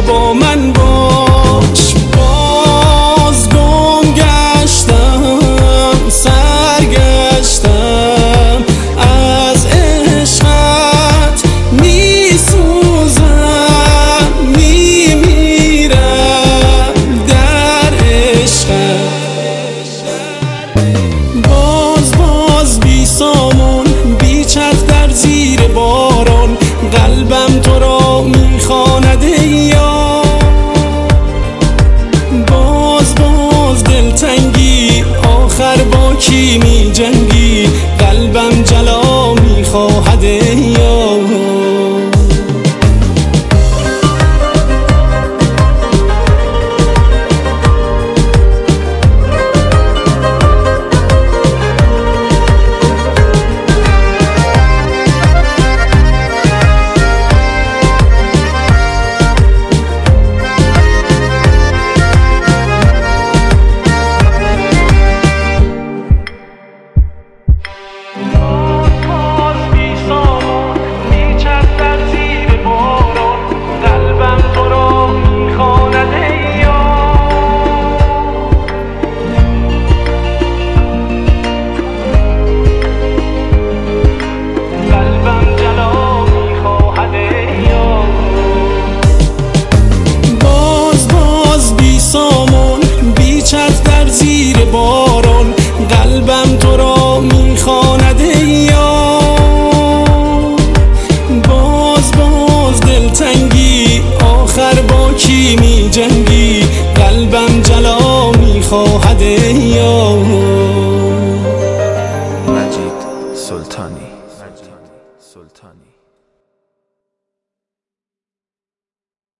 با من باش. باز گم گشتم سرگشتم از عشقت، میسوزم میمیرم در عشقت. باز بی سامان بی چتر در زیر باران، قلبم تو را میخواند ای یار. باز دلتنگی آخر با کی می جنگی، قلبم جلا میخواهد